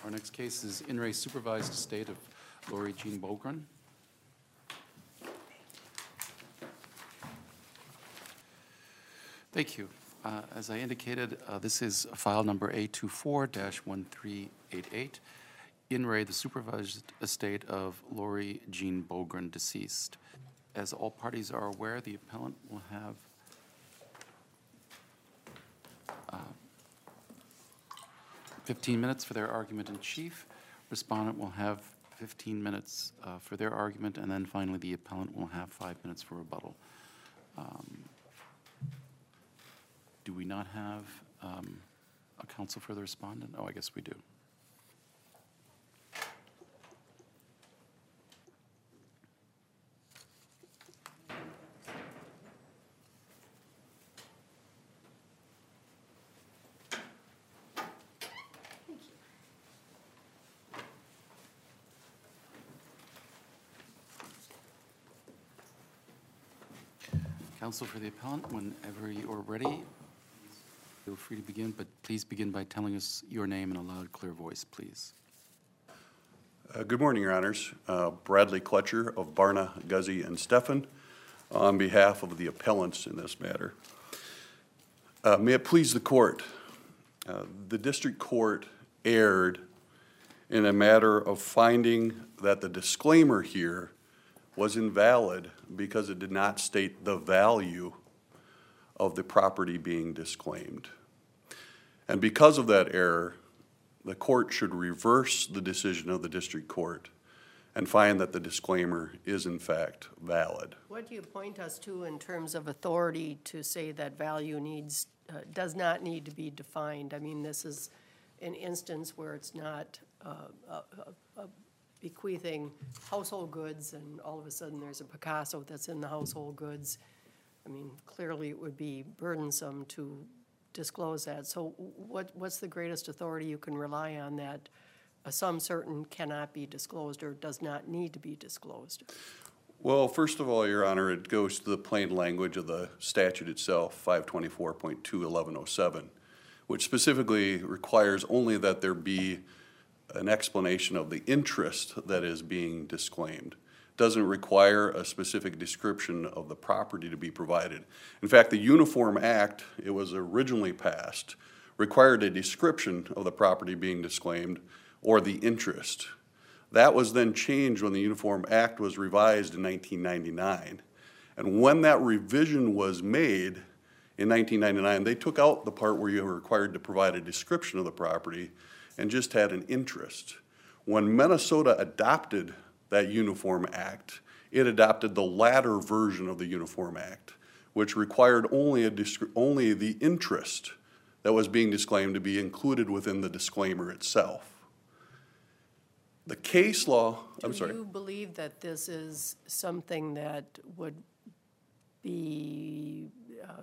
Our next case is in re Supervised Estate of Lori Jean Bogren. Thank you. As I indicated, this is file number A24-1388. In re the Supervised Estate of Lori Jean Bogren, deceased. As all parties are aware, the appellant will have 15 minutes for their argument in chief. Respondent will have 15 minutes for their argument, and then finally the appellant will have 5 minutes for rebuttal. Do we not have a counsel for the respondent? Oh, I guess we do. Counsel for the appellant, whenever you are ready, feel free to begin, but please begin by telling us your name in a loud, clear voice, please. Good morning, Your Honors. Bradley Clutcher of Barna, Guzzi, and Steffen on behalf of the appellants in this matter. May it please the court, the district court erred in a matter of finding that the disclaimer here was invalid because it did not state the value of the property being disclaimed. And because of that error, the court should reverse the decision of the district court and find that the disclaimer is in fact valid. What do you point us to in terms of authority to say that value does not need to be defined? I mean, this is an instance where it's not bequeathing household goods, and all of a sudden there's a Picasso that's in the household goods. I mean, clearly it would be burdensome to disclose that. So what's the greatest authority you can rely on that a sum certain cannot be disclosed or does not need to be disclosed? Well, first of all, Your Honor, it goes to the plain language of the statute itself, 524.21107, which specifically requires only that there be an explanation of the interest that is being disclaimed. Doesn't require a specific description of the property to be provided. In fact, the Uniform Act, it was originally passed, required a description of the property being disclaimed or the interest. That was then changed when the Uniform Act was revised in 1999. And when that revision was made in 1999, they took out the part where you were required to provide a description of the property and just had an interest. When Minnesota adopted that Uniform Act, it adopted the latter version of the Uniform Act, which required only the interest that was being disclaimed to be included within the disclaimer itself. The case law, I'm sorry. Do you believe that this is something that would be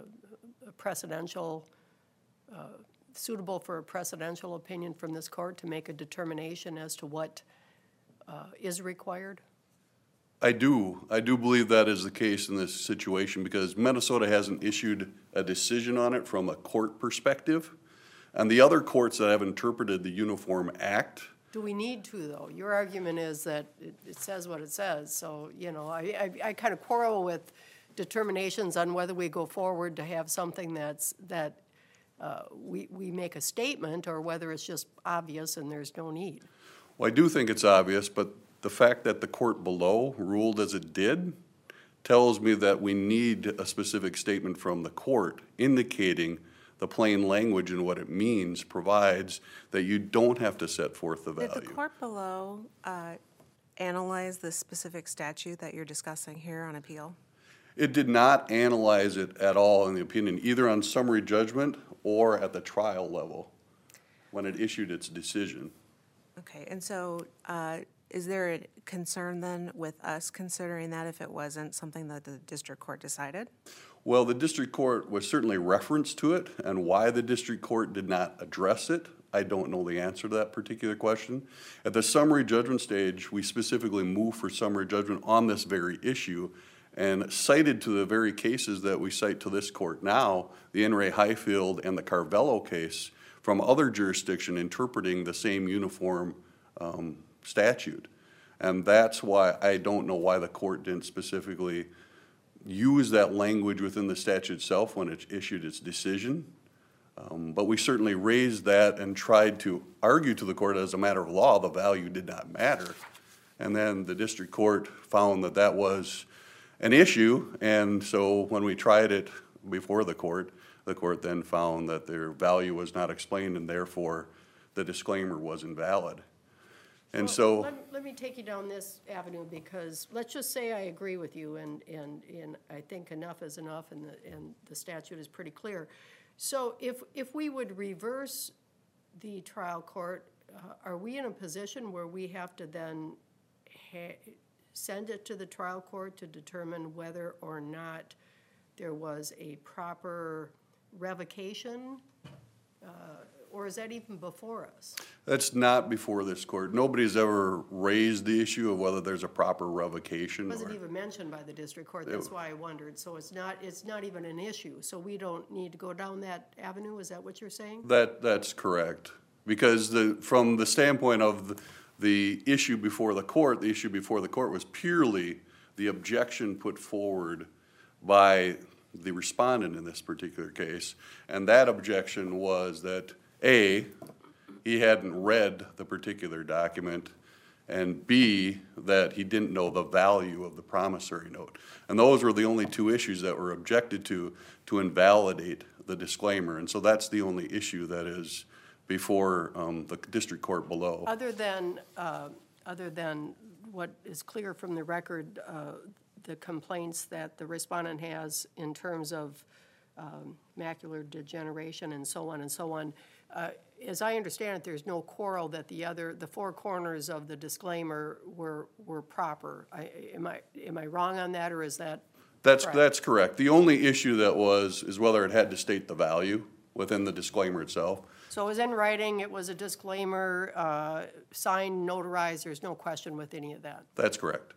suitable for a precedential opinion from this court to make a determination as to what is required? I do believe that is the case in this situation because Minnesota hasn't issued a decision on it from a court perspective. And the other courts that have interpreted the Uniform Act. Do we need to, though? Your argument is that it says what it says. So, you know, I kind of quarrel with determinations on whether we go forward to have something that we make a statement or whether it's just obvious and there's no need. Well, I do think it's obvious, but the fact that the court below ruled as it did tells me that we need a specific statement from the court indicating the plain language and what it means provides that you don't have to set forth the value. Did the court below analyze the specific statute that you're discussing here on appeal? It did not analyze it at all in the opinion, either on summary judgment or at the trial level when it issued its decision. Okay, and so is there a concern then with us considering that if it wasn't something that the district court decided? Well, the district court was certainly reference to it, and why the district court did not address it, I don't know the answer to that particular question. At the summary judgment stage, we specifically moved for summary judgment on this very issue and cited to the very cases that we cite to this court now, the N. Ray Highfield and the Carvello case, from other jurisdiction interpreting the same uniform statute. And that's why I don't know why the court didn't specifically use that language within the statute itself when it issued its decision. But we certainly raised that and tried to argue to the court as a matter of law the value did not matter. And then the district court found that that was an issue, and so when we tried it before the court then found that their value was not explained and therefore the disclaimer was invalid. And Well, so, Let me take you down this avenue, because let's just say I agree with you, and I think enough is enough, and the statute is pretty clear. So if we would reverse the trial court, are we in a position where we have to then send it to the trial court to determine whether or not there was a proper revocation? Or is that even before us? that's not before this court. Nobody's ever raised the issue of whether there's a proper revocation. It wasn't or- even mentioned by the district court, that's why I wondered. So it's not even an issue, so we don't need to go down that avenue, is that what you're saying? That's correct. Because from the standpoint of the issue before the court was purely the objection put forward by the respondent in this particular case. And that objection was that, A, he hadn't read the particular document, and B, that he didn't know the value of the promissory note. And those were the only two issues that were objected to invalidate the disclaimer. And so that's the only issue that is before the district court below. Other than what is clear from the record, the complaints that the respondent has in terms of macular degeneration and so on, as I understand it, there's no quarrel that the four corners of the disclaimer were proper. Am I wrong on that, or is that correct? That's correct. The only issue that is whether it had to state the value within the disclaimer itself. So it was in writing, it was a disclaimer, signed, notarized, there's no question with any of that? That's correct.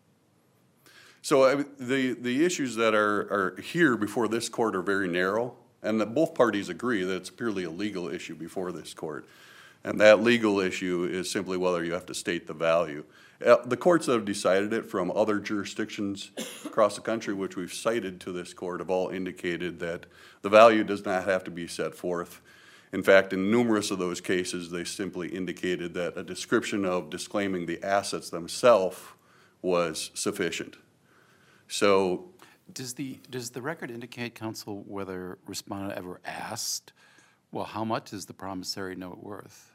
So the issues that are here before this court are very narrow, and that both parties agree that it's purely a legal issue before this court. And that legal issue is simply whether you have to state the value. The courts that have decided it from other jurisdictions across the country, which we've cited to this court, have all indicated that the value does not have to be set forth. In fact, in numerous of those cases, they simply indicated that a description of disclaiming the assets themselves was sufficient. So, Does the record indicate, counsel, whether respondent ever asked, well, how much is the promissory note worth?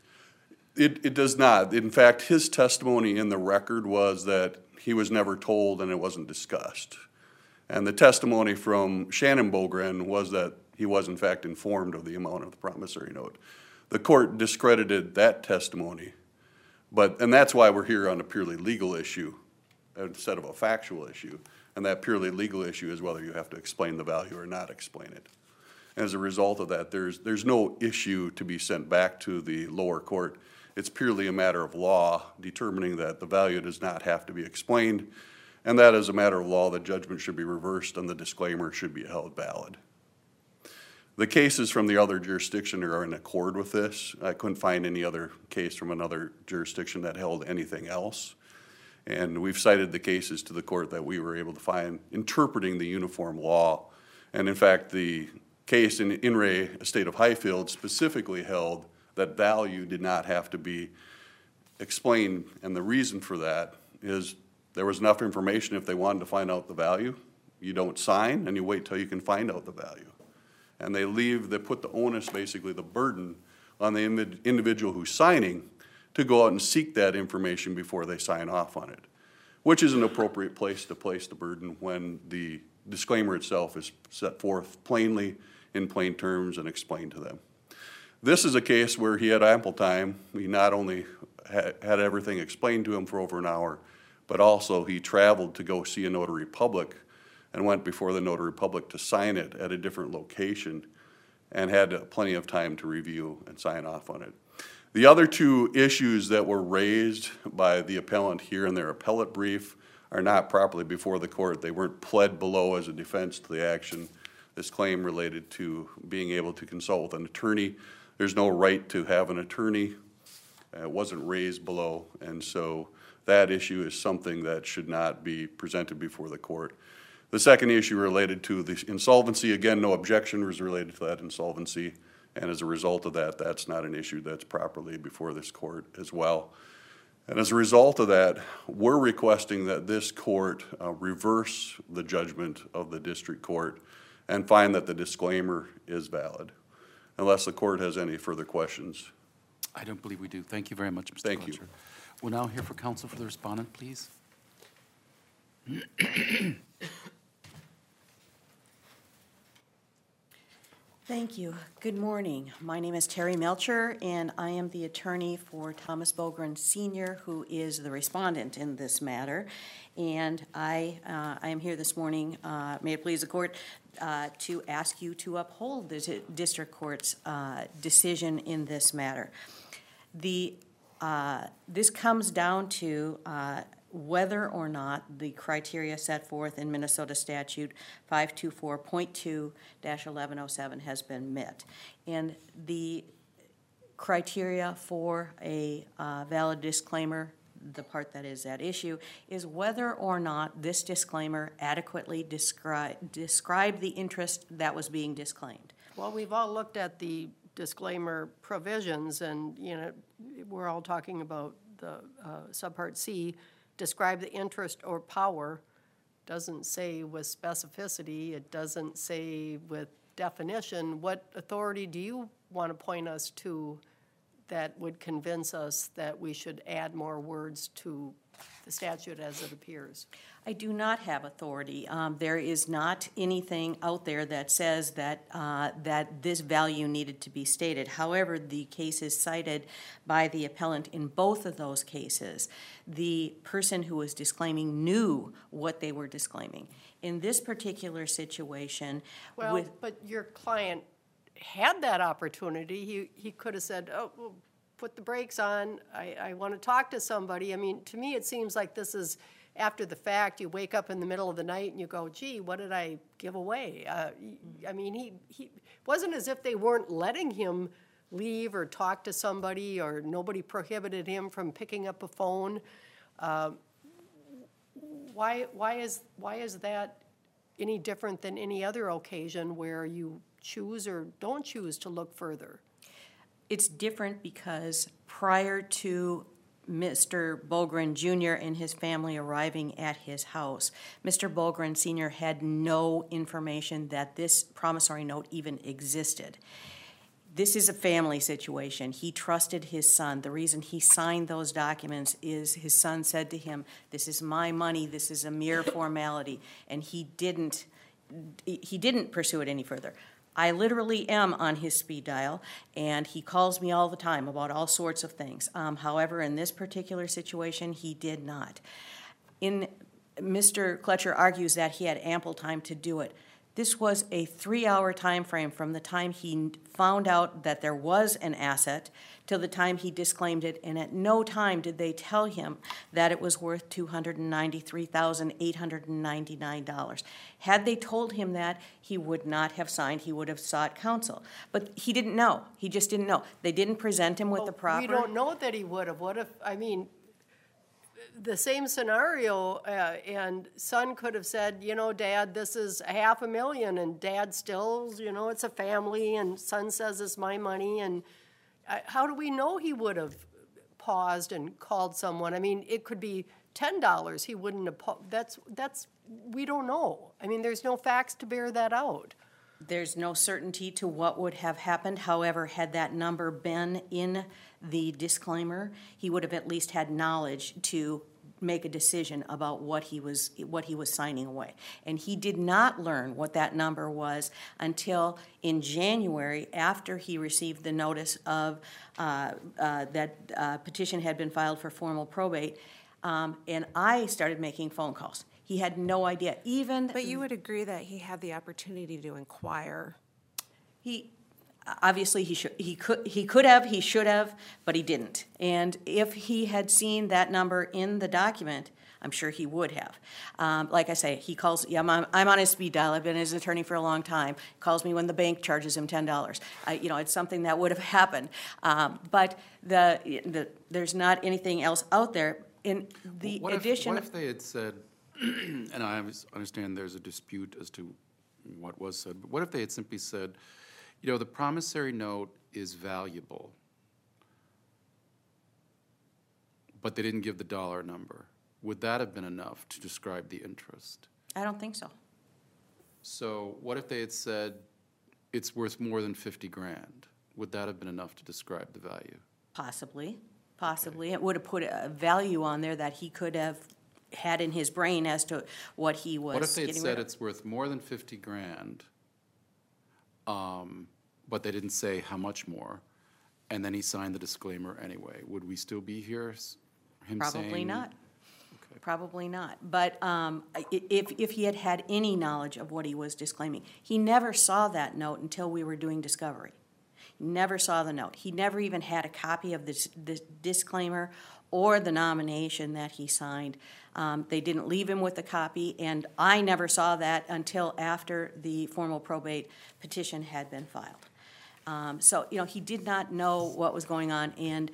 it does not. In fact, his testimony in the record was that he was never told and it wasn't discussed. And the testimony from Shannon Bogren was that he was in fact informed of the amount of the promissory note. The court discredited that testimony, and that's why we're here on a purely legal issue instead of a factual issue. And that purely legal issue is whether you have to explain the value or not explain it. As a result of that, there's no issue to be sent back to the lower court. It's purely a matter of law determining that the value does not have to be explained, and that as a matter of law, the judgment should be reversed and the disclaimer should be held valid. The cases from the other jurisdiction are in accord with this. I couldn't find any other case from another jurisdiction that held anything else. And we've cited the cases to the court that we were able to find interpreting the uniform law. And in fact, the case in In re Estate of Highfield specifically held that value did not have to be explained. And the reason for that is there was enough information. If they wanted to find out the value, you don't sign and you wait till you can find out the value. And they put the onus, basically the burden, on the individual who's signing to go out and seek that information before they sign off on it, which is an appropriate place to place the burden when the disclaimer itself is set forth plainly in plain terms and explained to them. This is a case where he had ample time. He not only had everything explained to him for over an hour, but also he traveled to go see a notary public and went before the notary public to sign it at a different location and had plenty of time to review and sign off on it. The other two issues that were raised by the appellant here in their appellate brief are not properly before the court. They weren't pled below as a defense to the action. This claim related to being able to consult with an attorney There's no right to have an attorney. It wasn't raised below, and so that issue is something that should not be presented before the court. The second issue related to the insolvency, again, no objection was related to that insolvency, and as a result of that, that's not an issue that's properly before this court as well. And as a result of that, we're requesting that this court reverse the judgment of the district court and find that the disclaimer is valid, unless the court has any further questions. I don't believe we do. Thank you very much, Mr. Thank you. Fletcher. We'll now hear from counsel for the respondent, please. Thank you. Good morning. My name is Terry Melcher, and I am the attorney for Thomas Bogren Sr., who is the respondent in this matter. And I am here this morning, may it please the court, to ask you to uphold the district court's decision in this matter. This comes down to whether or not the criteria set forth in Minnesota Statute 524.2-1107 has been met. And the criteria for a valid disclaimer, the part that is at issue, is whether or not this disclaimer adequately described the interest that was being disclaimed. Well, we've all looked at the disclaimer provisions, and, you know, we're all talking about the subpart C, describe the interest or power. Doesn't say with specificity, it doesn't say with definition. What authority do you want to point us to that would convince us that we should add more words to the statute as it appears? I do not have authority. There is not anything out there that says that that this value needed to be stated. However, the cases cited by the appellant in both of those cases, the person who was disclaiming knew what they were disclaiming. In this particular situation, Well, but your client had that opportunity. He could have said, oh, well, put the brakes on. I want to talk to somebody. I mean, to me, it seems like this is after the fact. You wake up in the middle of the night and you go, gee, what did I give away? I mean, he wasn't as if they weren't letting him leave or talk to somebody, or nobody prohibited him from picking up a phone. Why is that any different than any other occasion where you choose or don't choose to look further? it's different because prior to Mr. Bogren Jr. and his family arriving at his house, Mr. Bogren Sr. had no information that this promissory note even existed. This is a family situation. He trusted his son. The reason he signed those documents is his son said to him, "This is my money, this is a mere formality," and he didn't pursue it any further. I literally am on his speed dial, and he calls me all the time about all sorts of things. However, in this particular situation, he did not. Mr. Kletcher argues that he had ample time to do it. This was a 3-hour time frame from the time he found out that there was an asset till the time he disclaimed it, and at no time did they tell him that it was worth $293,899. Had they told him that, he would not have signed. He would have sought counsel. But he didn't know. He just didn't know. They didn't present him with the proper... We don't know that he would have. What if, I mean, the same scenario, and son could have said, you know, Dad, this is $500,000, and Dad still, you know, it's a family, and son says it's my money, and how do we know he would have paused and called someone? I mean, it could be $10. He wouldn't have. That's we don't know. I mean, there's no facts to bear that out. There's no certainty to what would have happened. However, had that number been in the disclaimer, he would have at least had knowledge to make a decision about what he was signing away. And he did not learn what that number was until in January, after he received the notice of that petition had been filed for formal probate, and I started making phone calls. He had no idea. But you would agree that he had the opportunity to inquire. Obviously, he could have, he should have, but he didn't. And if he had seen that number in the document, I'm sure he would have. Like I say, he calls, yeah, I'm on his speed dial. I've been his attorney for a long time. Calls me when the bank charges him $10. It's something that would have happened. But there's not anything else out there. In the What addition. if they had said, and I understand there's a dispute as to what was said, but what if they had simply said, the promissory note is valuable, but they didn't give the dollar number? Would that have been enough to describe the interest? I don't think so. So what if they had said it's worth more than 50 grand? Would that have been enough to describe the value? Possibly. It would have put a value on there that he could have had in his brain as to what he was What if they had getting said rid of. it's worth more than 50 grand, but they didn't say how much more, and then he signed the disclaimer anyway? Would we still be here, him saying? Probably not. Okay. Probably not. But if he had had any knowledge of what he was disclaiming, he never saw that note until we were doing discovery. Never saw the note. He never even had a copy of the disclaimer or the nomination that he signed. They didn't leave him with a copy, and I never saw that until after the formal probate petition had been filed. So he did not know what was going on, and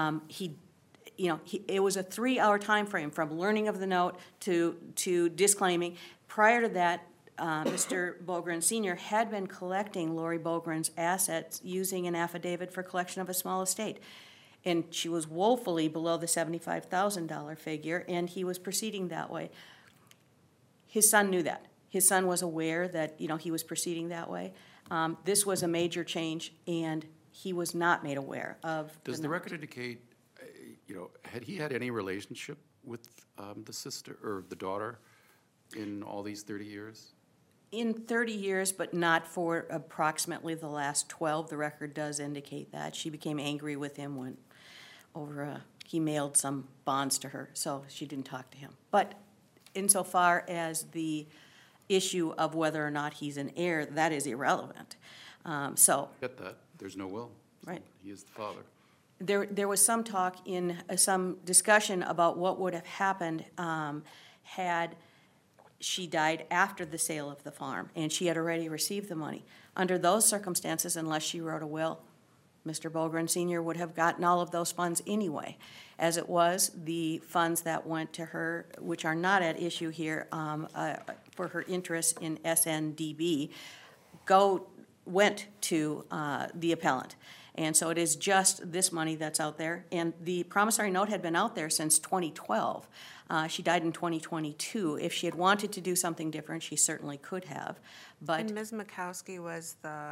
it was a 3-hour time frame from learning of the note to disclaiming. Prior to that, Mr. Bogren Sr. had been collecting Lori Bogren's assets using an affidavit for collection of a small estate. And she was woefully below the $75,000 figure, and he was proceeding that way. His son knew that. His son was aware that, he was proceeding that way. This was a major change, and he was not made aware of. Does the record indicate, had he had any relationship with the sister or the daughter in all these 30 years? In 30 years, but not for approximately the last 12. The record does indicate that. She became angry with him when he mailed some bonds to her, so she didn't talk to him. But insofar as the issue of whether or not he's an heir, that is irrelevant. Get that. There's no will. Right. He is the father. There was some talk in some discussion about what would have happened had she died after the sale of the farm, and she had already received the money. Under those circumstances, unless she wrote a will, Mr. Bogren Sr. would have gotten all of those funds anyway. As it was, the funds that went to her, which are not at issue here for her interest in SNDB, went to the appellant. And so it is just this money that's out there. And the promissory note had been out there since 2012. She died in 2022. If she had wanted to do something different, she certainly could have. But And Ms. Mikowski was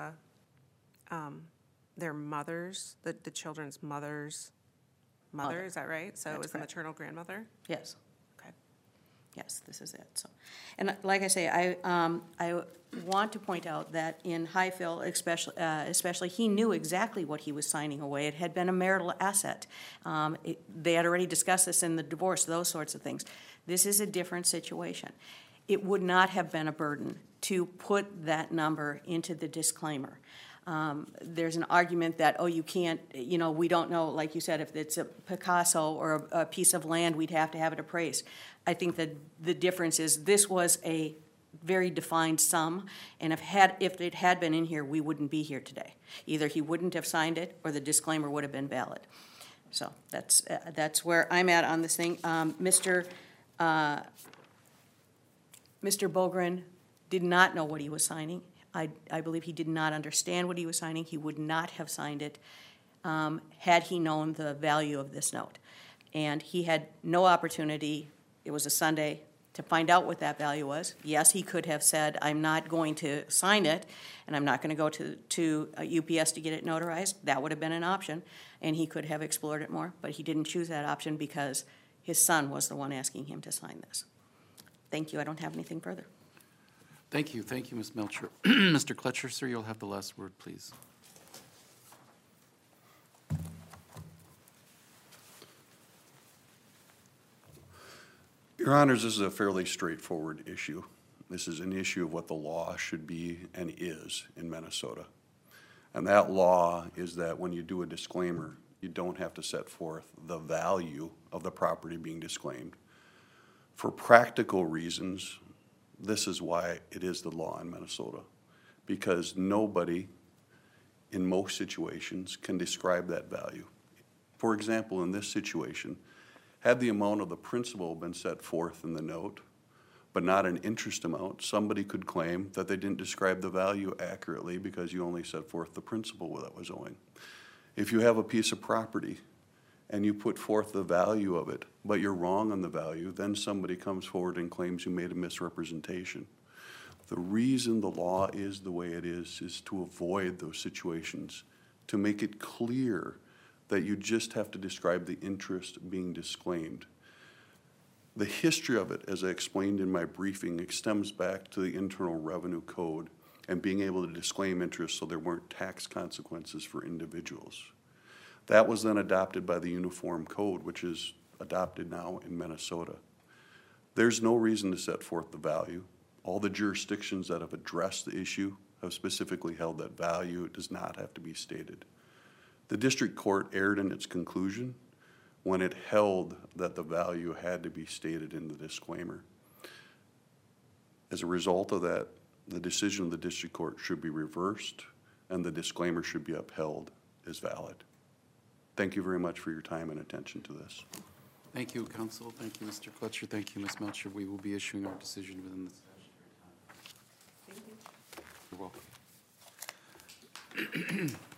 their mother's, the children's mother's mother, is that right? So it was the correct. maternal grandmother? yes, Okay. yes, this is it. So, and like I say, I want to point out that in Highfield, especially, he knew exactly what he was signing away. It had been a marital asset. They had already discussed this in the divorce, those sorts of things. This is a different situation. It would not have been a burden to put that number into the disclaimer. There's an argument that, you can't, we don't know, like you said, if it's a Picasso or a piece of land, we'd have to have it appraised. I think that the difference is this was a very defined sum, and if it had been in here, we wouldn't be here today. Either he wouldn't have signed it, or the disclaimer would have been valid. So that's where I'm at on this thing. Mr. Bogren did not know what he was signing. I believe he did not understand what he was signing. He would not have signed it had he known the value of this note. And he had no opportunity, it was a Sunday, to find out what that value was. Yes, he could have said, I'm not going to sign it, and I'm not going to go to UPS to get it notarized. That would have been an option, and he could have explored it more, but he didn't choose that option because his son was the one asking him to sign this. Thank you. I don't have anything further. Thank you, Ms. Melcher. Mr. Kletcher, sir, you'll have the last word, please. Your Honors, this is a fairly straightforward issue. This is an issue of what the law should be and is in Minnesota. And that law is that when you do a disclaimer, you don't have to set forth the value of the property being disclaimed. For practical reasons, this is why it is the law in Minnesota, because nobody in most situations can describe that value. For example, in this situation, had the amount of the principal been set forth in the note, but not an interest amount, somebody could claim that they didn't describe the value accurately because you only set forth the principal that was owing. If you have a piece of property and you put forth the value of it, but you're wrong on the value, then somebody comes forward and claims you made a misrepresentation. The reason the law is the way it is to avoid those situations, to make it clear that you just have to describe the interest being disclaimed. The history of it, as I explained in my briefing, extends back to the Internal Revenue Code and being able to disclaim interest so there weren't tax consequences for individuals. That was then adopted by the Uniform Code, which is adopted now in Minnesota. There's no reason to set forth the value. All the jurisdictions that have addressed the issue have specifically held that value does not have to be stated. The district court erred in its conclusion when it held that the value had to be stated in the disclaimer. As a result of that, the decision of the district court should be reversed and the disclaimer should be upheld as valid. Thank you very much for your time and attention to this. Thank you, counsel. Thank you, Mr. Clutcher. Thank you, Ms. Melcher. We will be issuing our decision within the statutory time. Thank you. You're welcome.